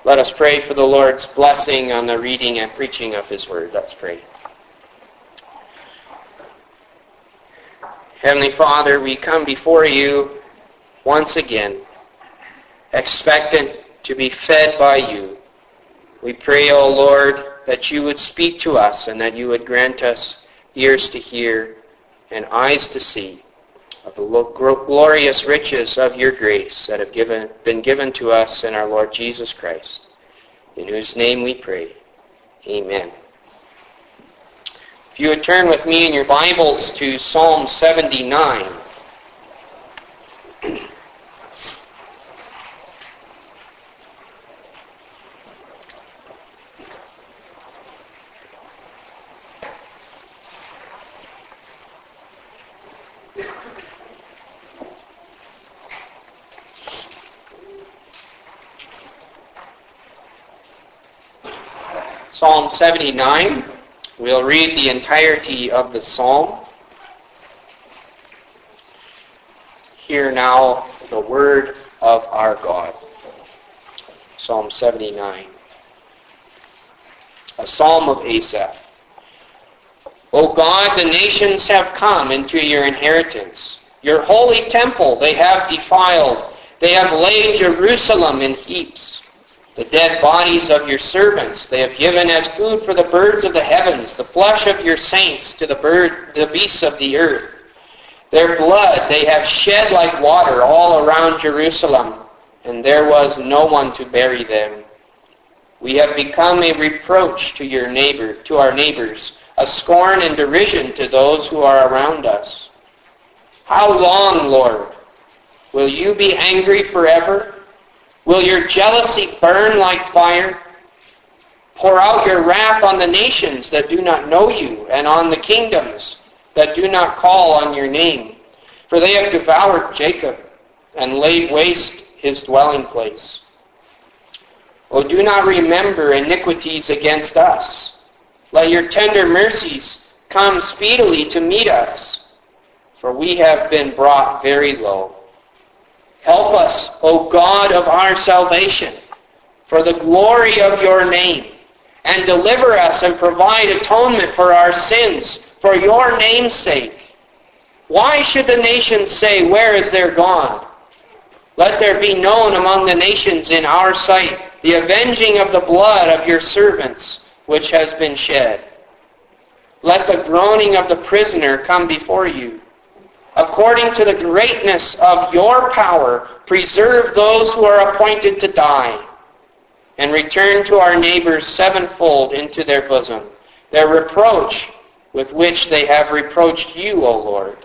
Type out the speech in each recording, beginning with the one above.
Let us pray for the Lord's blessing on the reading and preaching of His Word. Let's pray. Heavenly Father, we come before you once again, expectant to be fed by you. We pray, O Lord, that you would speak to us and that you would grant us ears to hear and eyes to see of the glorious riches of your grace that have been given to us in our Lord Jesus Christ, in whose name we pray. Amen. If you would turn with me in your Bibles to Psalm 79. Psalm 79. We'll read the entirety of the psalm. Hear now the word of our God. Psalm 79. A psalm of Asaph. O God, the nations have come into your inheritance. Your holy temple they have defiled. They have laid Jerusalem in heaps. The dead bodies of your servants they have given as food for the birds of the heavens, the flesh of your saints to the beasts of the earth. Their blood they have shed like water all around Jerusalem, and there was no one to bury them. We have become a reproach to our neighbors, a scorn and derision to those who are around us. How long, Lord? Will you be angry forever? Will your jealousy burn like fire? Pour out your wrath on the nations that do not know you, and on the kingdoms that do not call on your name. For they have devoured Jacob, and laid waste his dwelling place. O do not remember iniquities against us. Let your tender mercies come speedily to meet us, for we have been brought very low. Help us, O God of our salvation, for the glory of your name, and deliver us and provide atonement for our sins, for your name's sake. Why should the nations say, where is their God? Let there be known among the nations in our sight the avenging of the blood of your servants, which has been shed. Let the groaning of the prisoner come before you. According to the greatness of your power, preserve those who are appointed to die, and return to our neighbors sevenfold into their bosom their reproach with which they have reproached you, O Lord.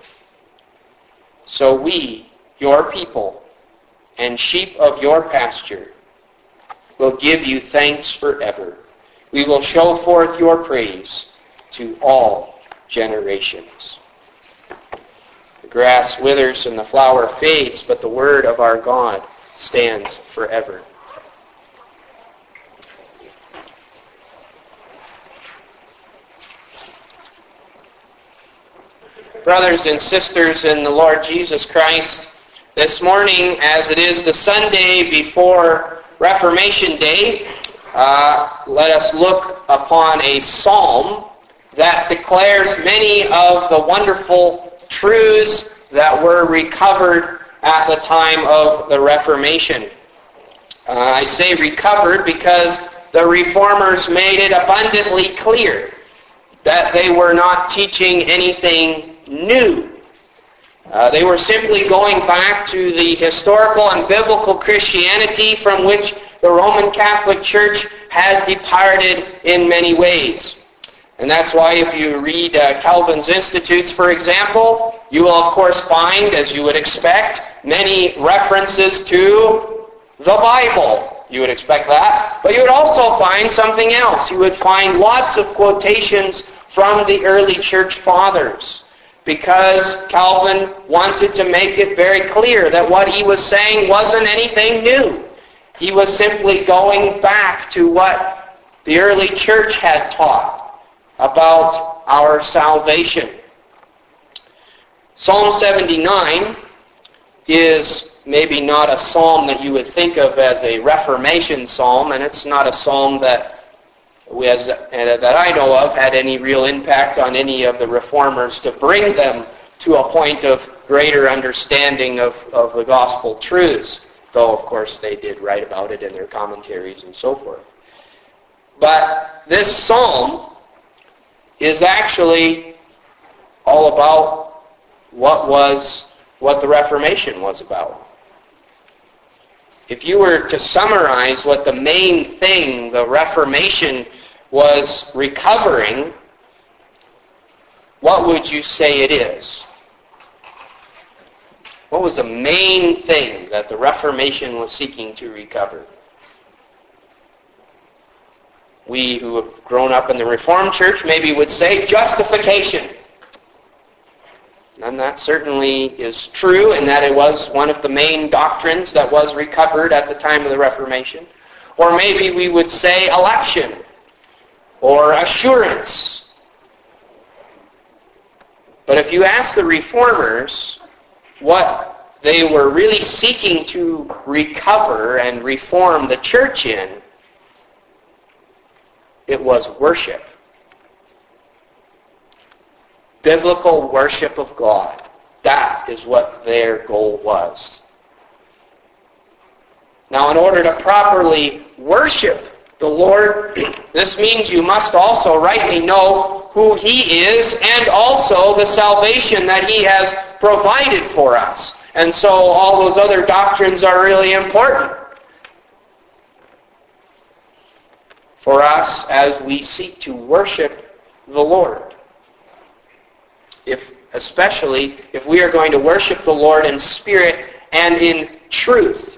So we, your people, and sheep of your pasture, will give you thanks forever. We will show forth your praise to all generations. Grass withers and the flower fades, but the word of our God stands forever. Brothers and sisters in the Lord Jesus Christ, this morning, as it is the Sunday before Reformation Day, let us look upon a psalm that declares many of the wonderful truths that were recovered at the time of the Reformation. I say recovered because the Reformers made it abundantly clear that they were not teaching anything new. They were simply going back to the historical and biblical Christianity from which the Roman Catholic Church had departed in many ways. And that's why if you read Calvin's Institutes, for example, you will of course find, as you would expect, many references to the Bible. You would expect that. But you would also find something else. You would find lots of quotations from the early church fathers, because Calvin wanted to make it very clear that what he was saying wasn't anything new. He was simply going back to what the early church had taught about our salvation. Psalm 79 is maybe not a psalm that you would think of as a Reformation psalm, and it's not a psalm that I know of had any real impact on any of the reformers to bring them to a point of greater understanding of the gospel truths, though of course they did write about it in their commentaries and so forth. But this psalm is actually all about what the Reformation was about. If you were to summarize what the main thing the Reformation was recovering, what would you say it is? What was the main thing that the Reformation was seeking to recover? We who have grown up in the Reformed Church maybe would say justification. And that certainly is true, in that it was one of the main doctrines that was recovered at the time of the Reformation. Or maybe we would say election, or assurance. But if you ask the Reformers what they were really seeking to recover and reform the church in, it was worship. Biblical worship of God. That is what their goal was. Now, in order to properly worship the Lord, this means you must also rightly know who He is and also the salvation that He has provided for us. And so all those other doctrines are really important for us as we seek to worship the Lord. Especially if we are going to worship the Lord in spirit and in truth.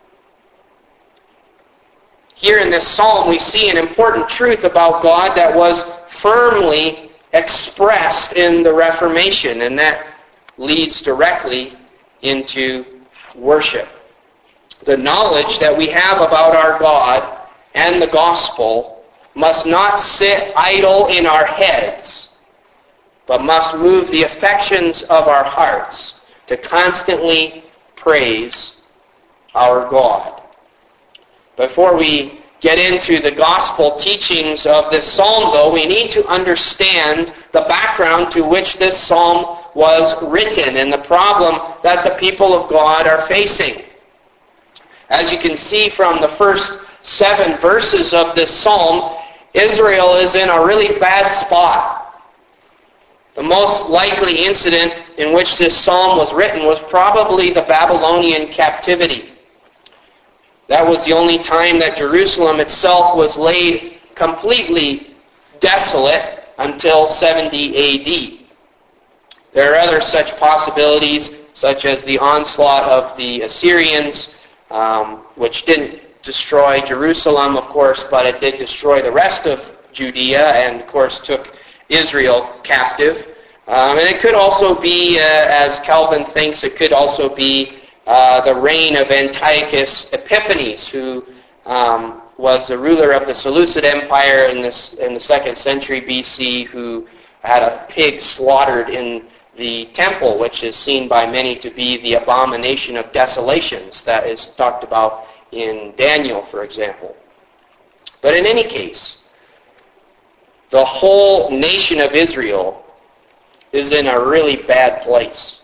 Here in this psalm we see an important truth about God that was firmly expressed in the Reformation, and that leads directly into worship. The knowledge that we have about our God and the gospel must not sit idle in our heads, but must move the affections of our hearts to constantly praise our God. Before we get into the gospel teachings of this psalm, though, we need to understand the background to which this psalm was written and the problem that the people of God are facing. As you can see from the first 7 verses of this psalm, Israel is in a really bad spot. The most likely incident in which this psalm was written was probably the Babylonian captivity. That was the only time that Jerusalem itself was laid completely desolate until 70 A.D. There are other such possibilities, such as the onslaught of the Assyrians, which didn't destroy Jerusalem, of course, but it did destroy the rest of Judea and, of course, took Israel captive. And it could also be, as Calvin thinks, it could also be the reign of Antiochus Epiphanes, who was the ruler of the Seleucid Empire in the 2nd century BC, who had a pig slaughtered in the temple, which is seen by many to be the abomination of desolations that is talked about in Daniel, for example. But in any case, the whole nation of Israel is in a really bad place.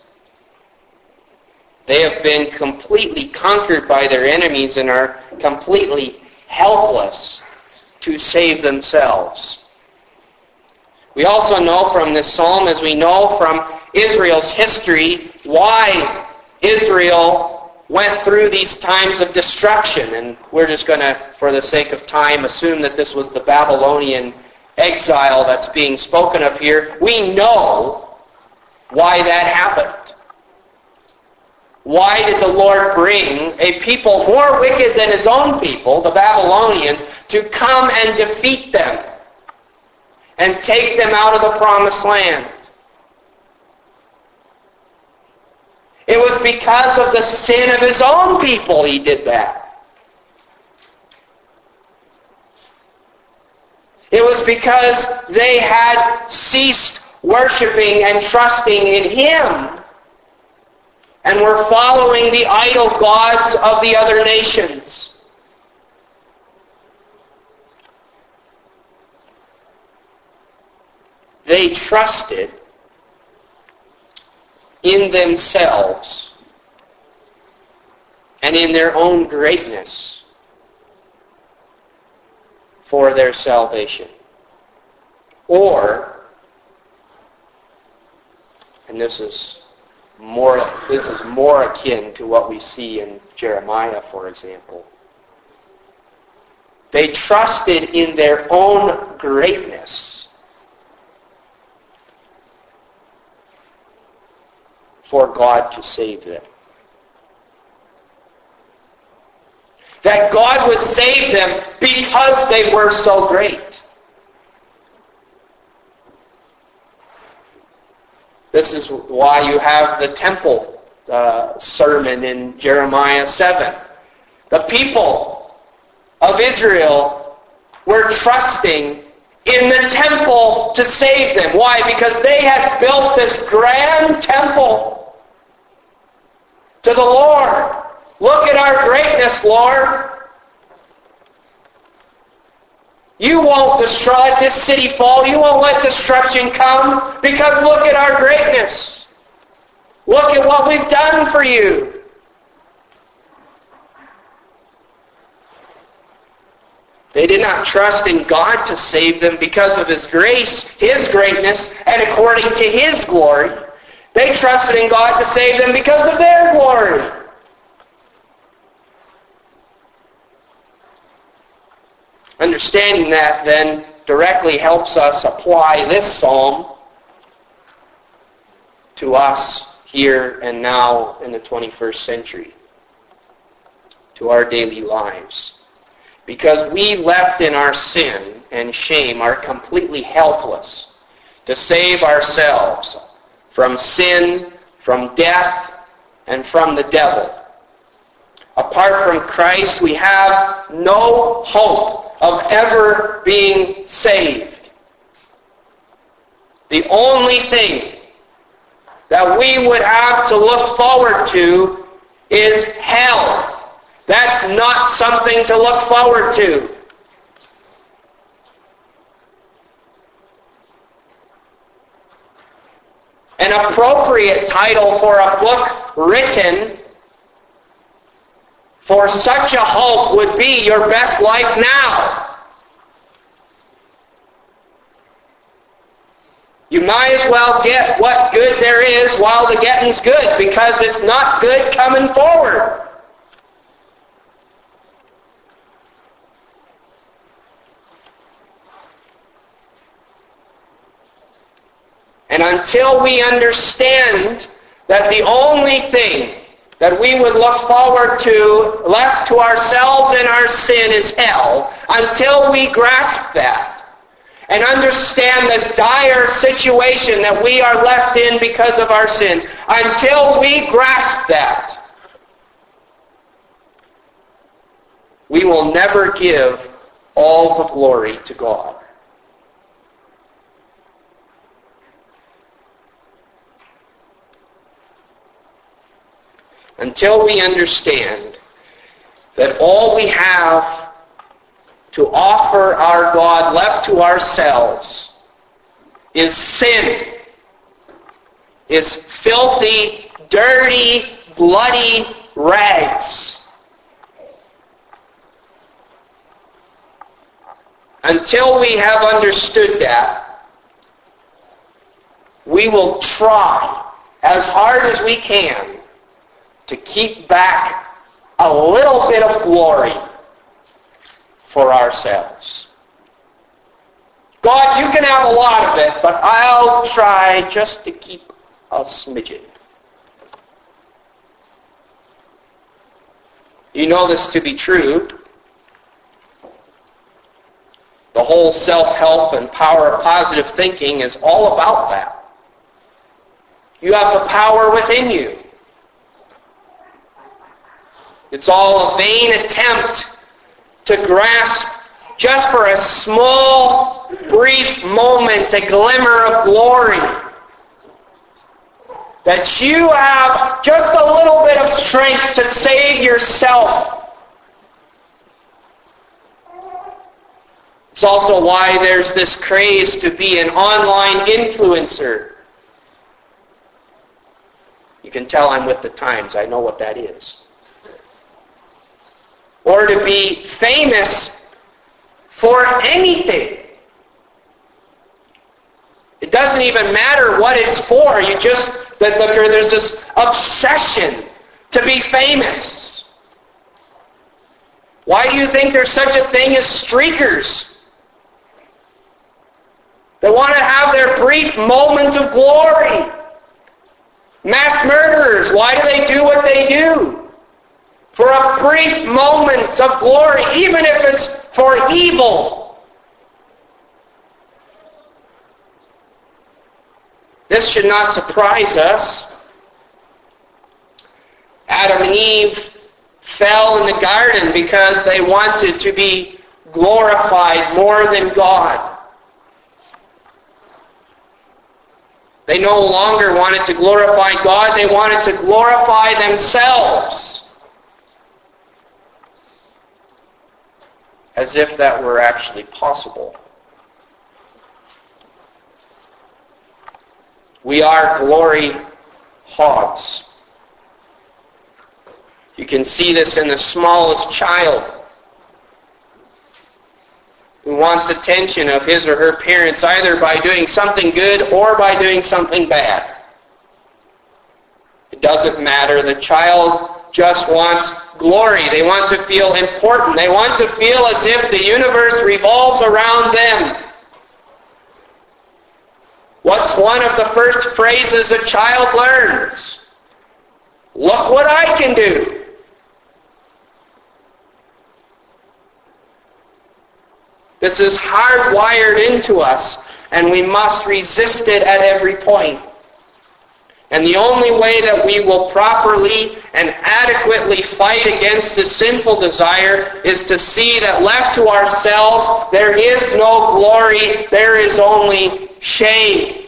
They have been completely conquered by their enemies and are completely helpless to save themselves. We also know from this psalm, as we know from Israel's history, why Israel went through these times of destruction. And we're just going to, for the sake of time, assume that this was the Babylonian exile that's being spoken of here. We know why that happened. Why did the Lord bring a people more wicked than His own people, the Babylonians, to come and defeat them and take them out of the promised land? It was because of the sin of His own people He did that. It was because they had ceased worshiping and trusting in Him and were following the idol gods of the other nations. They trusted in themselves and in their own greatness for their salvation. Or, and this is more akin to what we see in Jeremiah, for example. They trusted in their own greatness for God to save them. That God would save them because they were so great. This is why you have the temple sermon in Jeremiah 7. The people of Israel were trusting in the temple to save them. Why? Because they had built this grand temple to the Lord. Look at our greatness, Lord. You won't destroy, let this city fall. You won't let destruction come because look at our greatness. Look at what we've done for you. They did not trust in God to save them because of His grace, His greatness, and according to His glory. They trusted in God to save them because of their glory. Understanding that then directly helps us apply this psalm to us here and now in the 21st century, to our daily lives. Because we left in our sin and shame are completely helpless to save ourselves from sin, from death, and from the devil. Apart from Christ, we have no hope of ever being saved. The only thing that we would have to look forward to is hell. That's not something to look forward to. An appropriate title for a book written for such a hope would be Your Best Life Now. You might as well get what good there is while the getting's good, because it's not good coming forward. And until we understand that the only thing that we would look forward to, left to ourselves and our sin, is hell, until we grasp that and understand the dire situation that we are left in because of our sin, until we grasp that, we will never give all the glory to God. Until we understand that all we have to offer our God left to ourselves is sin, is filthy, dirty, bloody rags. Until we have understood that, we will try as hard as we can to keep back a little bit of glory for ourselves. God, you can have a lot of it, but I'll try just to keep a smidgen. You know this to be true. The whole self-help and power of positive thinking is all about that. You have the power within you. It's all a vain attempt to grasp just for a small, brief moment, a glimmer of glory that you have just a little bit of strength to save yourself. It's also why there's this craze to be an online influencer. You can tell I'm with the times. I know what that is. Or to be famous for anything. It doesn't even matter what it's for. There's this obsession to be famous. Why do you think there's such a thing as streakers? They want to have their brief moment of glory. Mass murderers, why do they do what they do? For a brief moment of glory, even if it's for evil. This should not surprise us. Adam and Eve fell in the garden because they wanted to be glorified more than God. They no longer wanted to glorify God, they wanted to glorify themselves. As if that were actually possible. We are glory hogs. You can see this in the smallest child who wants attention of his or her parents either by doing something good or by doing something bad. It doesn't matter. The child just wants glory. They want to feel important. They want to feel as if the universe revolves around them. What's one of the first phrases a child learns? Look what I can do. This is hardwired into us, and we must resist it at every point. And the only way that we will properly and adequately fight against this sinful desire is to see that left to ourselves, there is no glory, there is only shame.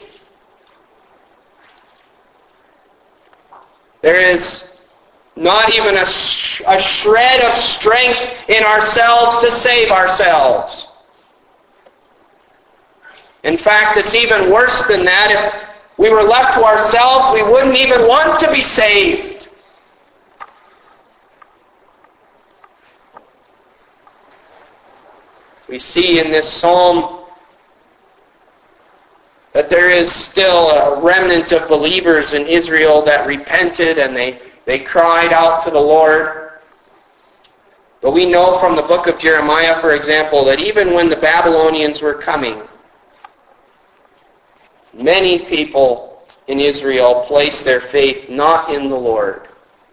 There is not even a shred of strength in ourselves to save ourselves. In fact, it's even worse than that. If we were left to ourselves, we wouldn't even want to be saved. We see in this psalm that there is still a remnant of believers in Israel that repented and they cried out to the Lord. But we know from the book of Jeremiah, for example, that even when the Babylonians were coming, many people in Israel placed their faith not in the Lord,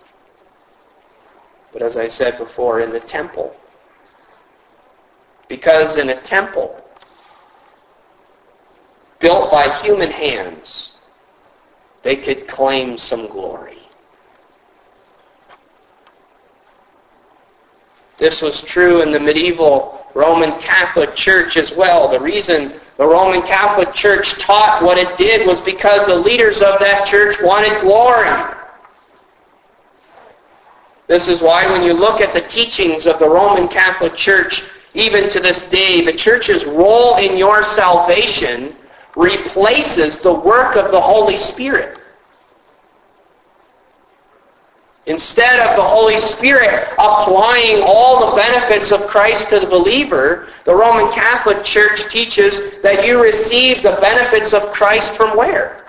but as I said before, in the temple. Because in a temple built by human hands, they could claim some glory. This was true in the medieval Roman Catholic Church as well. The reason the Roman Catholic Church taught what it did was because the leaders of that church wanted glory. This is why when you look at the teachings of the Roman Catholic Church, even to this day, the church's role in your salvation replaces the work of the Holy Spirit. Instead of the Holy Spirit applying all the benefits of Christ to the believer, the Roman Catholic Church teaches that you receive the benefits of Christ from where?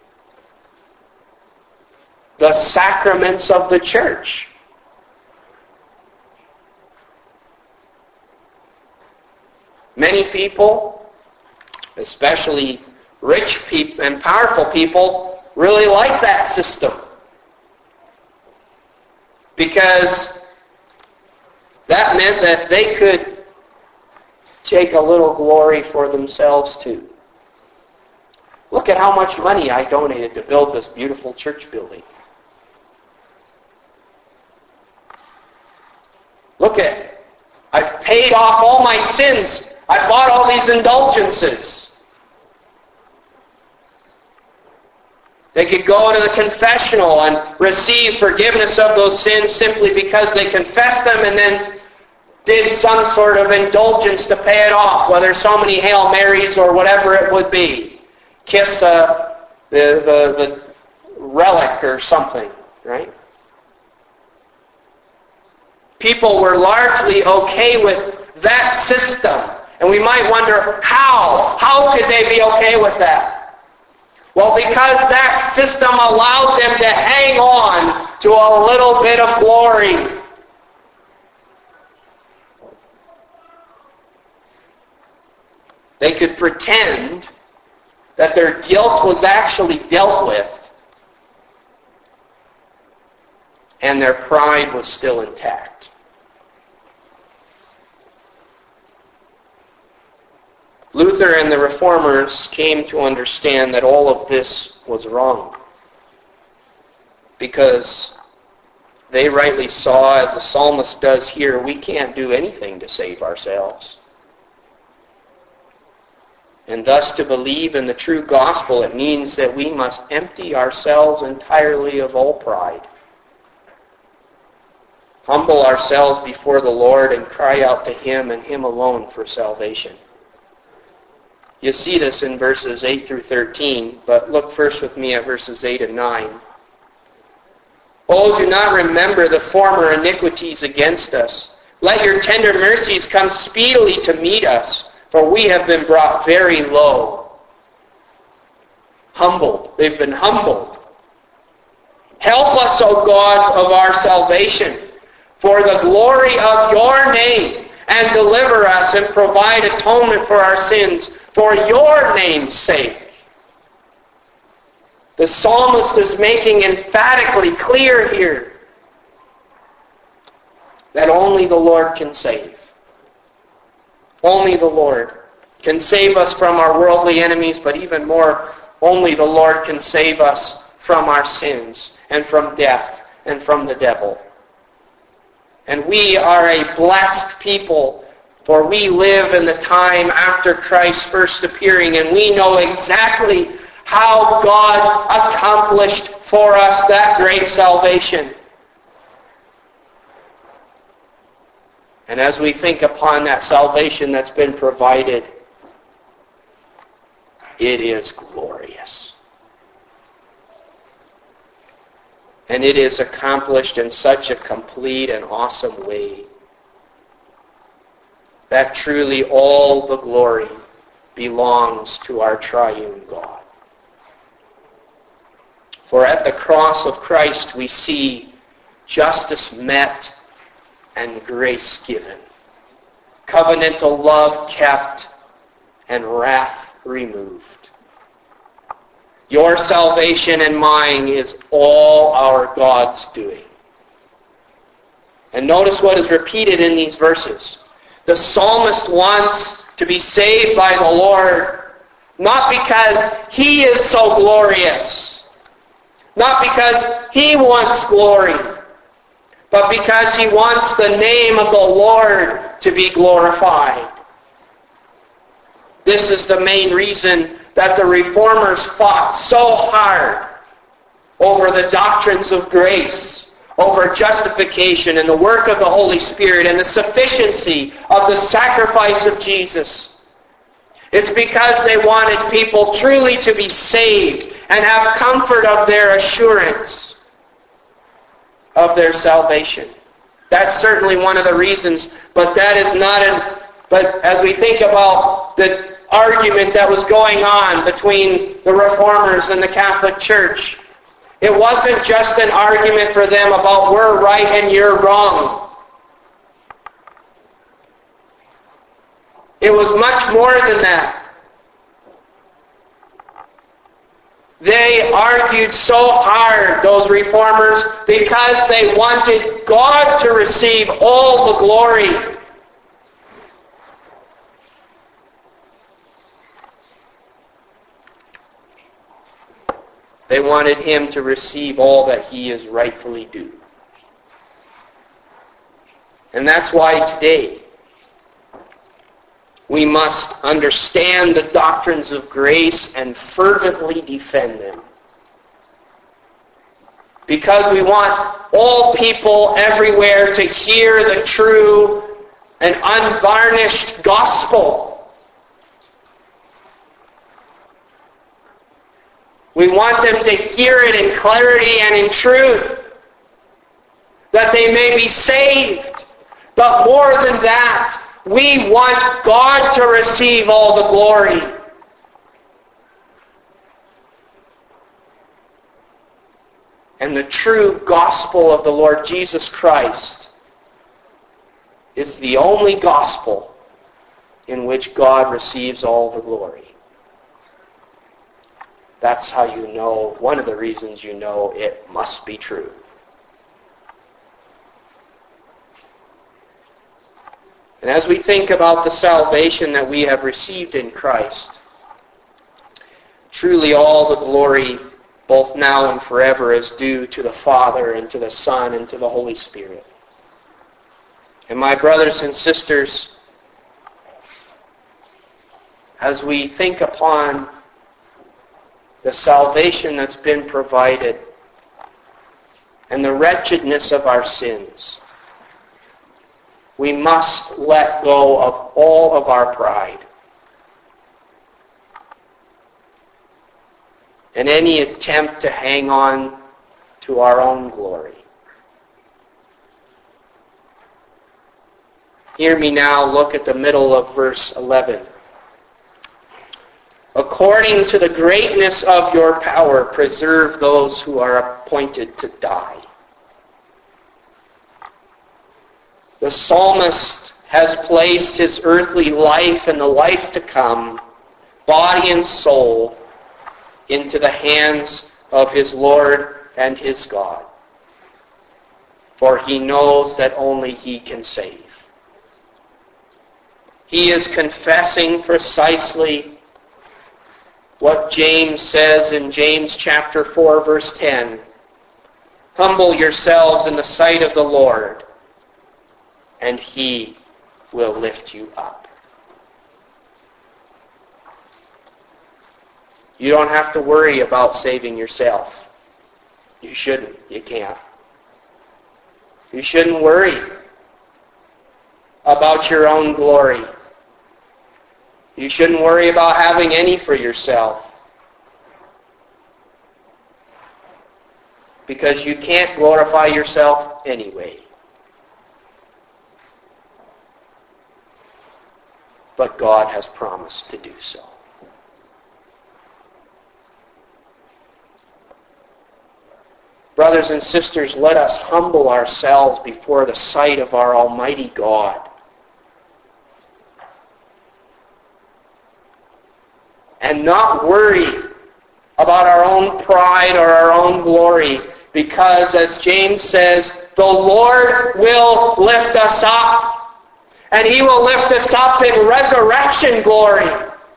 The sacraments of the church. Many people, especially rich people and powerful people, really like that system. Because that meant that they could take a little glory for themselves too. Look at how much money I donated to build this beautiful church building. Look at, I've paid off all my sins. I bought all these indulgences. They could go to the confessional and receive forgiveness of those sins simply because they confessed them and then did some sort of indulgence to pay it off, whether so many Hail Marys or whatever it would be. Kiss the relic or something, right? People were largely okay with that system. And we might wonder, how could they be okay with that? Well, because that system allowed them to hang on to a little bit of glory. They could pretend that their guilt was actually dealt with, and their pride was still intact. Luther and the Reformers came to understand that all of this was wrong, because they rightly saw, as the psalmist does here, we can't do anything to save ourselves. And thus to believe in the true gospel, it means that we must empty ourselves entirely of all pride. Humble ourselves before the Lord and cry out to Him and Him alone for salvation. You see this in verses 8 through 13, but look first with me at verses 8 and 9. Oh, do not remember the former iniquities against us. Let your tender mercies come speedily to meet us, for we have been brought very low. Humbled. They've been humbled. Help us, O God of our salvation, for the glory of your name, and deliver us and provide atonement for our sins, for your name's sake. The psalmist is making emphatically clear here that only the Lord can save. Only the Lord can save us from our worldly enemies, but even more, only the Lord can save us from our sins and from death and from the devil. And we are a blessed people, for we live in the time after Christ's first appearing, and we know exactly how God accomplished for us that great salvation. And as we think upon that salvation that's been provided, it is glorious. And it is accomplished in such a complete and awesome way that truly all the glory belongs to our triune God. For at the cross of Christ we see justice met and grace given, covenantal love kept, and wrath removed. Your salvation and mine is all our God's doing. And notice what is repeated in these verses. The psalmist wants to be saved by the Lord, not because he is so glorious, not because he wants glory, but because he wants the name of the Lord to be glorified. This is the main reason that the Reformers fought so hard over the doctrines of grace, over justification and the work of the Holy Spirit and the sufficiency of the sacrifice of Jesus. It's because they wanted people truly to be saved and have comfort of their assurance of their salvation. That's certainly one of the reasons, but that is not but as we think about the argument that was going on between the Reformers and the Catholic Church, it wasn't just an argument for them about we're right and you're wrong. It was much more than that. They argued so hard, those Reformers, because they wanted God to receive all the glory. They wanted him to receive all that he is rightfully due. And that's why today we must understand the doctrines of grace and fervently defend them. because we want all people everywhere to hear the true and unvarnished gospel. We want them to hear it in clarity and in truth, that they may be saved. But more than that, we want God to receive all the glory. And the true gospel of the Lord Jesus Christ is the only gospel in which God receives all the glory. That's how you know, one of the reasons you know it must be true. And as we think about the salvation that we have received in Christ, truly all the glory, both now and forever, is due to the Father and to the Son and to the Holy Spirit. And my brothers and sisters, as we think upon the salvation that's been provided and the wretchedness of our sins, we must let go of all of our pride and any attempt to hang on to our own glory. Hear me now, look at the middle of verse 11. According to the greatness of your power, preserve those who are appointed to die. The psalmist has placed his earthly life and the life to come, body and soul, into the hands of his Lord and his God. For he knows that only he can save. He is confessing precisely what James says in James chapter 4, verse 10. Humble yourselves in the sight of the Lord, and he will lift you up. You don't have to worry about saving yourself. You shouldn't. You can't. You shouldn't worry about your own glory. You shouldn't worry about having any for yourself, because you can't glorify yourself anyway. But God has promised to do so. Brothers and sisters, let us humble ourselves before the sight of our Almighty God. And not worry about our own pride or our own glory, because as James says, the Lord will lift us up. And he will lift us up in resurrection glory.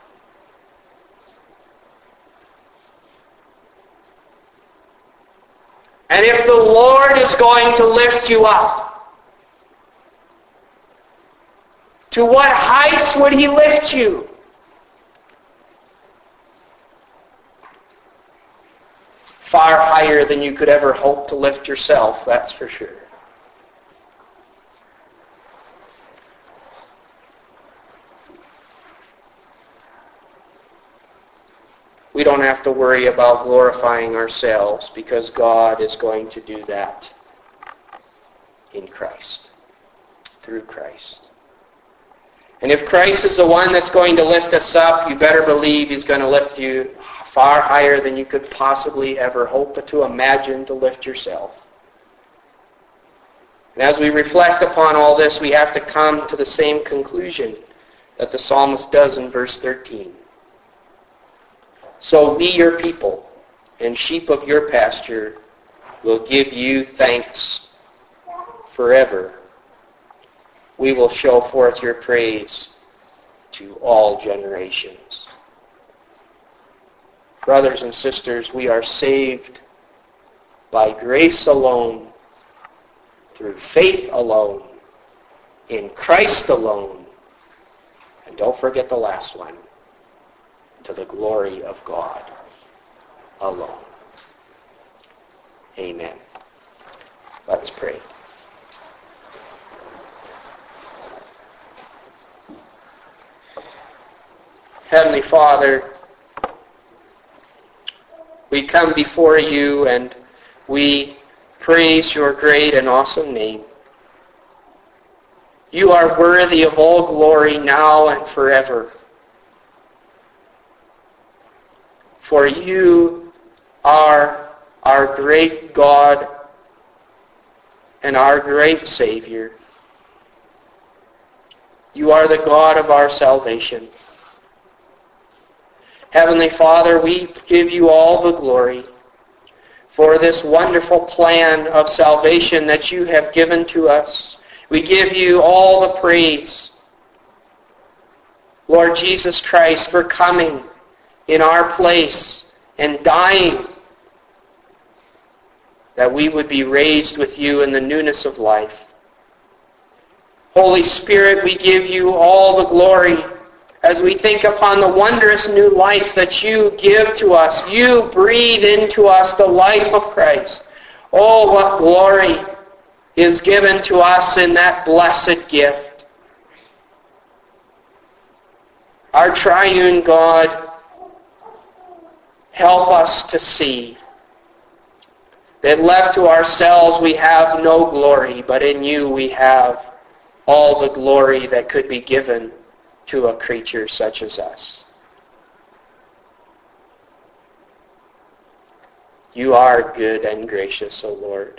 And if the Lord is going to lift you up, to what heights would he lift you? Far higher than you could ever hope to lift yourself, that's for sure. We don't have to worry about glorifying ourselves, because God is going to do that in Christ, through Christ. And if Christ is the one that's going to lift us up, you better believe he's going to lift you far higher than you could possibly ever hope to imagine to lift yourself. And as we reflect upon all this, we have to come to the same conclusion that the psalmist does in verse 13. So we, your people, and sheep of your pasture, will give you thanks forever. We will show forth your praise to all generations. Brothers and sisters, we are saved by grace alone, through faith alone, in Christ alone, and don't forget the last one, to the glory of God alone. Amen. Let's pray. Heavenly Father, we come before you and we praise your great and awesome name. You are worthy of all glory now and forever. For you are our great God and our great Savior. You are the God of our salvation. Heavenly Father, we give you all the glory for this wonderful plan of salvation that you have given to us. We give you all the praise, Lord Jesus Christ, for coming in our place and dying that we would be raised with you in the newness of life. Holy Spirit, we give you all the glory as we think upon the wondrous new life that you give to us. You breathe into us the life of Christ. Oh, what glory is given to us in that blessed gift. Our triune God, help us to see that left to ourselves we have no glory, but in you we have all the glory that could be given to a creature such as us. You are good and gracious, O Lord.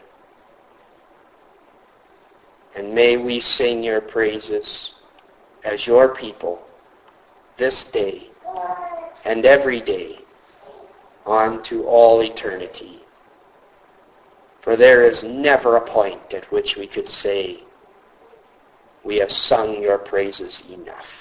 And may we sing your praises as your people this day and every day on to all eternity. For there is never a point at which we could say, we have sung your praises enough.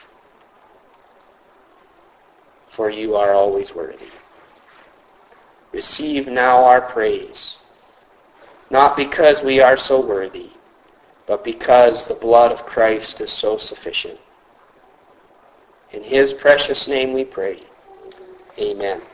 For you are always worthy. Receive now our praise, not because we are so worthy, but because the blood of Christ is so sufficient. In his precious name we pray. Amen.